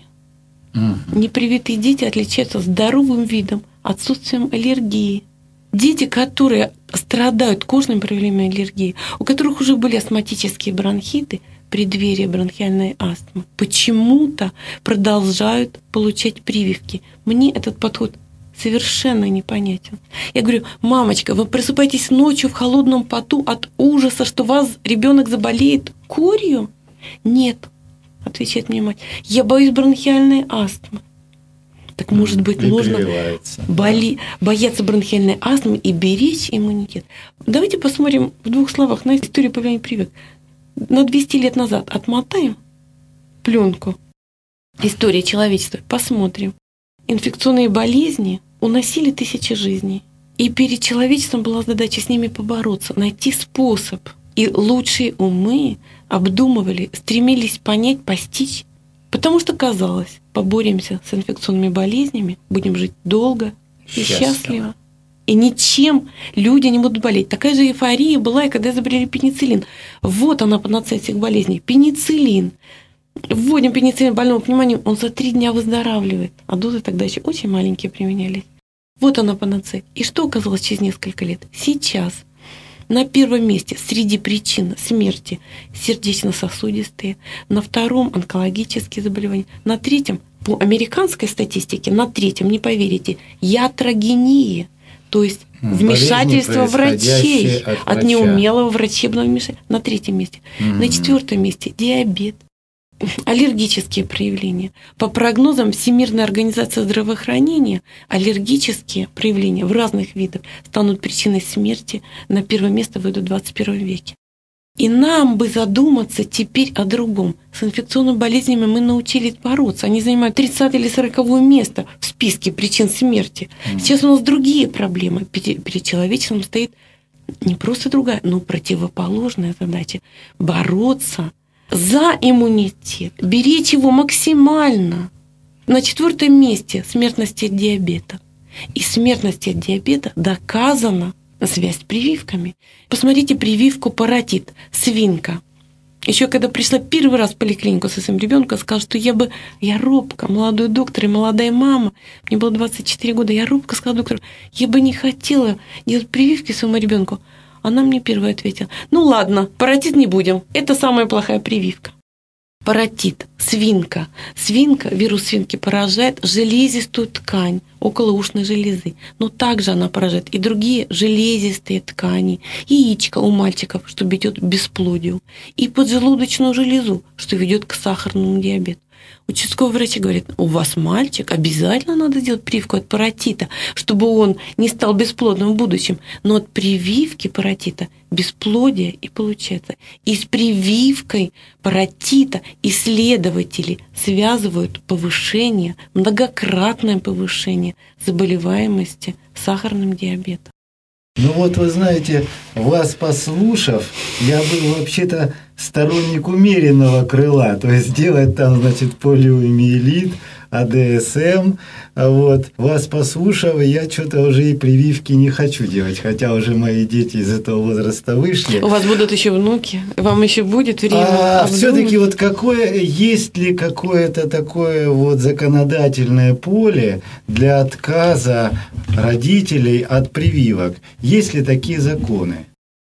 Угу. Непривитые дети отличаются здоровым видом, отсутствием аллергии. Дети, которые страдают кожными проявлениями аллергии, у которых уже были астматические бронхиты, преддверие бронхиальной астмы, почему-то продолжают получать прививки. Мне этот подход совершенно непонятен. Я говорю: мамочка, вы просыпаетесь ночью в холодном поту от ужаса, что у вас ребенок заболеет корью? Нет, отвечает мне мать, я боюсь бронхиальной астмы. Так, может быть, и нужно боли, бояться бронхиальной астмы и беречь иммунитет. Давайте посмотрим в двух словах на историю появления прививок. На двести лет назад отмотаем пленку истории человечества, посмотрим. Инфекционные болезни уносили тысячи жизней. И перед человечеством была задача с ними побороться, найти способ. И лучшие умы обдумывали, стремились понять, постичь. Потому что казалось, поборемся с инфекционными болезнями, будем жить долго и счастливо. счастливо. И ничем люди не будут болеть. Такая же эйфория была, и когда изобрели пенициллин. Вот она, панацея всех болезней. Пенициллин. Вводим пенициллин больному, вниманию, он за три дня выздоравливает. А дозы тогда еще очень маленькие применялись. Вот она, панацея. И что оказалось через несколько лет? Сейчас на первом месте среди причин смерти сердечно-сосудистые, на втором онкологические заболевания, на третьем, по американской статистике, на третьем, не поверите, ятрогения. То есть вмешательство врачей от, от неумелого врачебного вмешательства. На третьем месте. Mm-hmm. На четвертом месте диабет, аллергические проявления. По прогнозам Всемирной организации здравоохранения, аллергические проявления в разных видах станут причиной смерти. На первое место выйдут в двадцать первом веке. И нам бы задуматься теперь о другом. С инфекционными болезнями мы научились бороться. Они занимают тридцатое или сороковое место в списке причин смерти. Сейчас у нас другие проблемы. Перед человечеством стоит не просто другая, но противоположная задача – бороться за иммунитет, беречь его максимально. На четвертом месте смертность от диабета. И смертность от диабета доказана связь с прививками. Посмотрите прививку паротит, свинка. Еще когда пришла первый раз в поликлинику со своим ребенком, сказала, что я бы, я робко, молодой доктор и молодая мама, мне было двадцать четыре года, я робко сказала доктору, я бы не хотела делать прививки своему ребенку. Она мне первая ответила, ну ладно, паротит не будем, это самая плохая прививка. Паротит, свинка. Свинка, вирус свинки поражает железистую ткань околоушной железы. Но также она поражает и другие железистые ткани. Яичко у мальчиков, что ведет к бесплодию. И поджелудочную железу, что ведет к сахарному диабету. Участковый врач говорит, у вас мальчик, обязательно надо сделать прививку от паротита, чтобы он не стал бесплодным в будущем. Но от прививки паротита бесплодие и получается. И с прививкой паротита исследователи связывают повышение, многократное повышение заболеваемости сахарным диабетом. Ну вот вы знаете, вас послушав, я был вообще-то сторонник умеренного крыла, то есть делать там, значит, полиомиелит, А Д С М, вот, вас послушав, я что-то уже и прививки не хочу делать, хотя уже мои дети из этого возраста вышли. У вас будут еще внуки, вам еще будет время. А все-таки вот какое, есть ли какое-то такое вот законодательное поле для отказа родителей от прививок? Есть ли такие законы?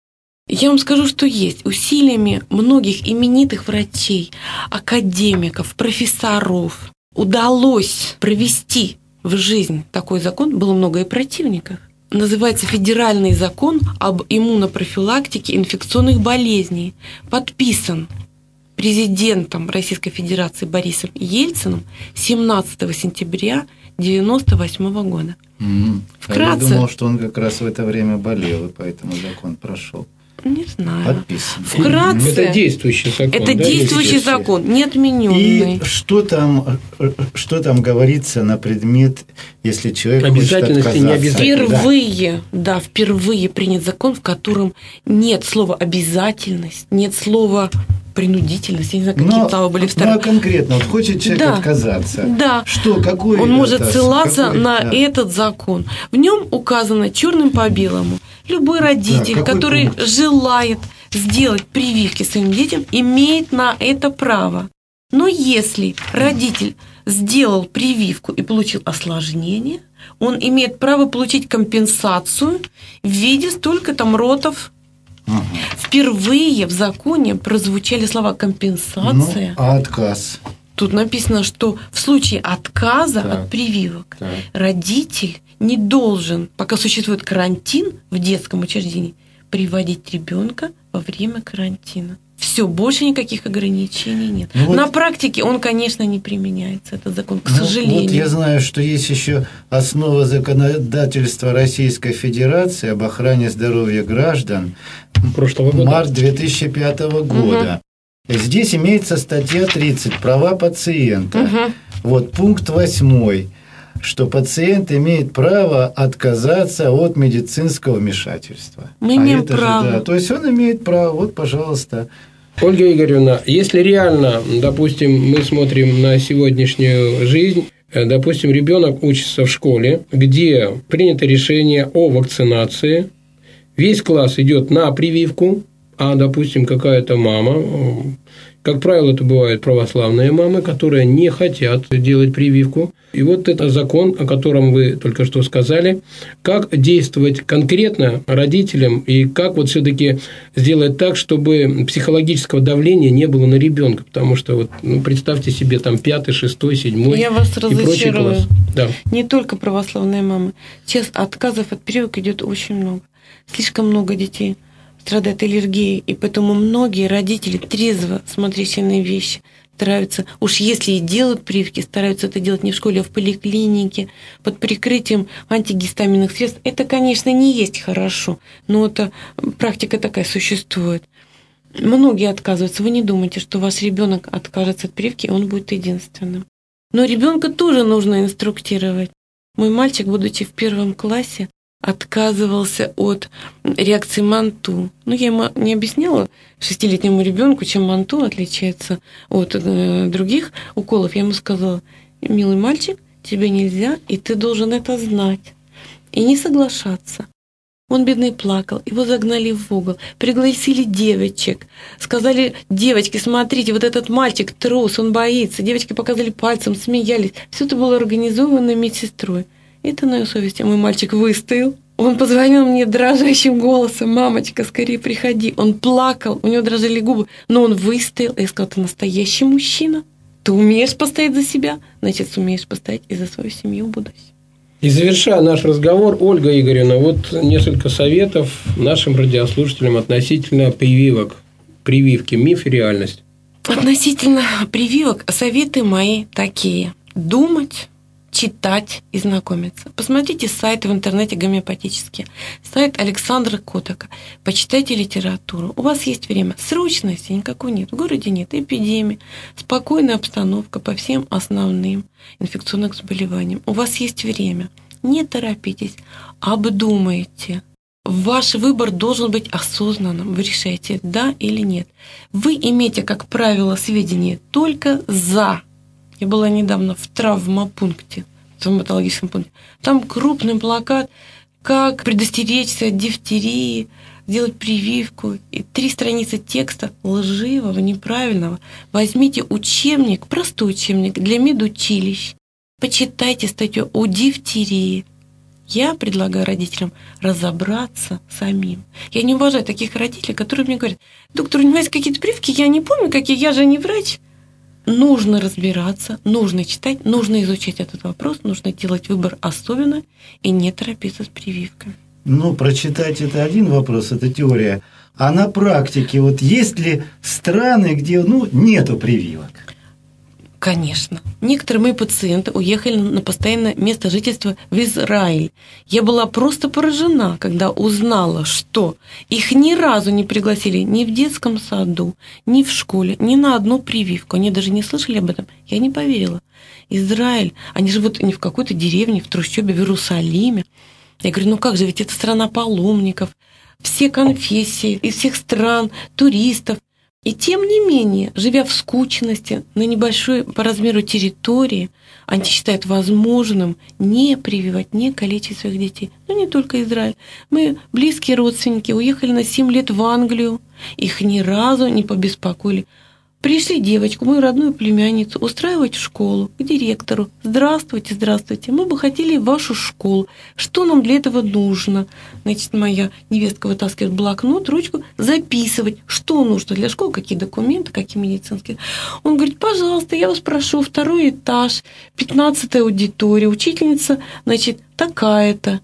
Я вам скажу, что есть. Усилиями многих именитых врачей, академиков, профессоров удалось провести в жизнь такой закон. Было много и противников. Называется «Федеральный закон об иммунопрофилактике инфекционных болезней». Подписан президентом Российской Федерации Борисом Ельциным семнадцатого сентября девяносто восьмого года. Mm-hmm. Вкратце. Я думал, что он как раз в это время болел, и поэтому закон прошел. Не знаю. Подписан. Вкратце. Это действующий закон. Это да, действующий закон, не отмененный. И что там, что там говорится на предмет, если человек хочет отказаться? Не обязательно. Впервые, да. да, впервые принят закон, в котором нет слова обязательность, нет слова принудительность, я не знаю, какие но, слова были вставлены. Ну, а конкретно, вот хочет человек да, отказаться. Да. Что, какой Он может это, ссылаться какой, на да. этот закон. В нем указано черным по белому. Любой родитель, да, который пункт? желает сделать прививки своим детям, имеет на это право. Но если родитель сделал прививку и получил осложнение, он имеет право получить компенсацию в виде столько-то мротов. Угу. Впервые в законе прозвучали слова «компенсация». Ну, а отказ? Тут написано, что в случае отказа так, от прививок так. родитель не должен, пока существует карантин в детском учреждении, приводить ребенка во время карантина. Все, больше никаких ограничений нет. Ну вот, на практике он, конечно, не применяется, этот закон, к ну, сожалению. Вот я знаю, что есть еще основа законодательства Российской Федерации об охране здоровья граждан. Прошлого года. Март две тысячи пятого года. Угу. Здесь имеется статья тридцать «Права пациента». Угу. Вот пункт восьмой, что пациент имеет право отказаться от медицинского вмешательства. Мы а имеем это право. Же, да, то есть он имеет право, вот, пожалуйста. Ольга Игоревна, если реально, допустим, мы смотрим на сегодняшнюю жизнь, допустим, ребенок учится в школе, где принято решение о вакцинации, весь класс идет на прививку, а, допустим, какая-то мама, как правило, это бывают православные мамы, которые не хотят делать прививку. И вот это закон, о котором вы только что сказали, как действовать конкретно родителям и как вот все-таки сделать так, чтобы психологического давления не было на ребенка, потому что вот, ну, представьте себе там пятый, шестой, седьмой Я вас и прочий разочарую. класс. Да. Не только православные мамы. Сейчас отказов от прививок идет очень много. Слишком много детей страдает аллергией, и поэтому многие родители, трезво смотрящие на вещи, стараются, уж если и делают прививки, стараются это делать не в школе, а в поликлинике, под прикрытием антигистаминных средств. Это, конечно, не есть хорошо, но это практика такая существует. Многие отказываются. Вы не думайте, что ваш ребенок откажется от прививки, и он будет единственным. Но ребенка тоже нужно инструктировать. Мой мальчик, будучи в первом классе, отказывался от реакции манту. Ну, я ему не объясняла шестилетнему ребенку, чем манту отличается от э, других уколов. Я ему сказала: милый мальчик, тебе нельзя, и ты должен это знать. И не соглашаться. Он, бедный, плакал, его загнали в угол, пригласили девочек, сказали: девочки, смотрите, вот этот мальчик трус, он боится. Девочки показали пальцем, смеялись. Все это было организовано медсестрой. Это на ее совести. Мой мальчик выстоял. Он позвонил мне дрожащим голосом: мамочка, скорее приходи. Он плакал, у него дрожали губы, но он выстоял. И я сказала: ты настоящий мужчина, ты умеешь постоять за себя, значит, сумеешь постоять и за свою семью в будущем. И завершая наш разговор, Ольга Игоревна, вот несколько советов нашим радиослушателям относительно прививок. Прививки, миф и реальность. Относительно прививок советы мои такие: думать, читать и знакомиться. Посмотрите сайты в интернете гомеопатические. Сайт Александра Котака. Почитайте литературу. У вас есть время. Срочности никакой нет. В городе нет эпидемии. Спокойная обстановка по всем основным инфекционным заболеваниям. У вас есть время. Не торопитесь. Обдумайте. Ваш выбор должен быть осознанным. Вы решаете, да или нет. Вы имеете, как правило, сведения только за. Я была недавно в травмопункте, в травматологическом пункте. Там крупный плакат, как предостеречься от дифтерии, сделать прививку. И три страницы текста лживого, неправильного. Возьмите учебник, простой учебник для медучилищ. Почитайте статью о дифтерии. Я предлагаю родителям разобраться самим. Я не уважаю таких родителей, которые мне говорят: доктор, у него есть какие-то прививки, я не помню, какие, я же не врач. Нужно разбираться, нужно читать, нужно изучать этот вопрос, нужно делать выбор особенно и не торопиться с прививками. Ну, прочитать – это один вопрос, это теория. А на практике вот есть ли страны, где ну, нету прививок? Конечно. Некоторые мои пациенты уехали на постоянное место жительства в Израиль. Я была просто поражена, когда узнала, что их ни разу не пригласили ни в детском саду, ни в школе, ни на одну прививку. Они даже не слышали об этом. Я не поверила. Израиль, они живут не в какой-то деревне, в трущобе, в Иерусалиме. Я говорю: ну как же, ведь это страна паломников, все конфессии, из всех стран, туристов. И тем не менее, живя в скучности на небольшой по размеру территории, они считают возможным не прививать, не калечить своих детей. Но не только Израиль. Мы, близкие родственники, уехали на семь лет в Англию. Их ни разу не побеспокоили. Пришли девочку, мою родную племянницу, устраивать в школу, к директору. Здравствуйте, здравствуйте, мы бы хотели в вашу школу. Что нам для этого нужно? Значит, моя невестка вытаскивает блокнот, ручку, записывать, что нужно для школы, какие документы, какие медицинские. Он говорит: пожалуйста, я вас прошу, второй этаж, пятнадцатая аудитория, учительница, значит, такая-то.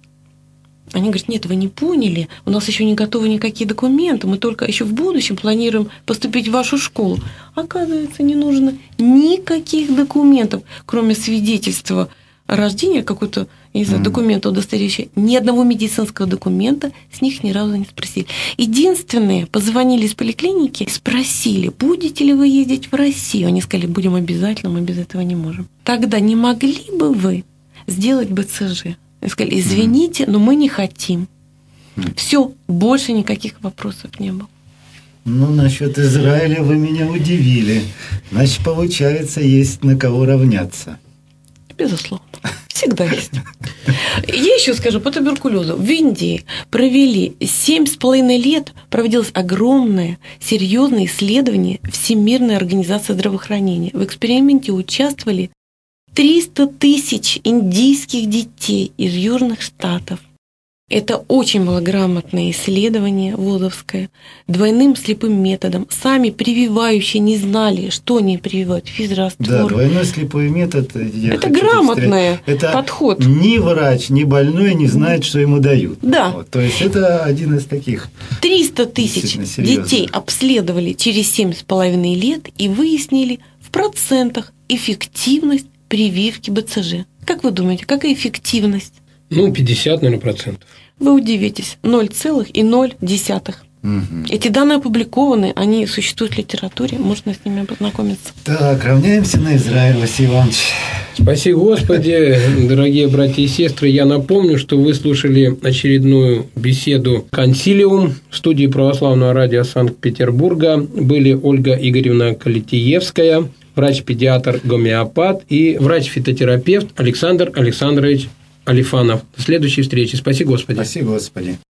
Они говорят: нет, вы не поняли, у нас еще не готовы никакие документы, мы только еще в будущем планируем поступить в вашу школу. Оказывается, не нужно никаких документов, кроме свидетельства о рождении, какой-то, не знаю, документа удостоверяющего. Ни одного медицинского документа с них ни разу не спросили. Единственное, позвонили из поликлиники и спросили: будете ли вы ездить в Россию? Они сказали: будем обязательно, мы без этого не можем. Тогда не могли бы вы сделать бэ цэ жэ? И сказали: извините, но мы не хотим. Все, больше никаких вопросов не было. Ну, насчет Израиля вы меня удивили. Значит, получается, есть на кого равняться. Безусловно. Всегда есть. Я еще скажу по туберкулезу. В Индии провели семь с половиной лет, проводилось огромное, серьезное исследование Всемирной организации здравоохранения. В эксперименте участвовали триста тысяч индийских детей из Южных Штатов. Это очень было грамотное исследование вузовское, двойным слепым методом. Сами прививающие не знали, что они прививают, физраствор. Да, двойной слепой метод. Это грамотный подход. Ни врач, ни больной не знает, что ему дают. Да. Вот, то есть это один из таких. триста тысяч детей обследовали через семь с половиной лет и выяснили в процентах эффективность прививки бэ цэ жэ. Как вы думаете, какая эффективность? Ну, пятьдесят, наверное, процентов. Вы удивитесь, ноль целых ноль десятых Угу. Эти данные опубликованы, они существуют в литературе, можно с ними познакомиться. Так, равняемся на Израиль, Василий Иванович. Спаси Господи, дорогие братья и сестры. Я напомню, что вы слушали очередную беседу «Консилиум» в студии Православного радио Санкт-Петербурга. Были Ольга Игоревна Калитиевская, врач-педиатр-гомеопат, и врач-фитотерапевт Александр Александрович Алифанов. До следующей встречи. Спаси Господи. Спаси Господи.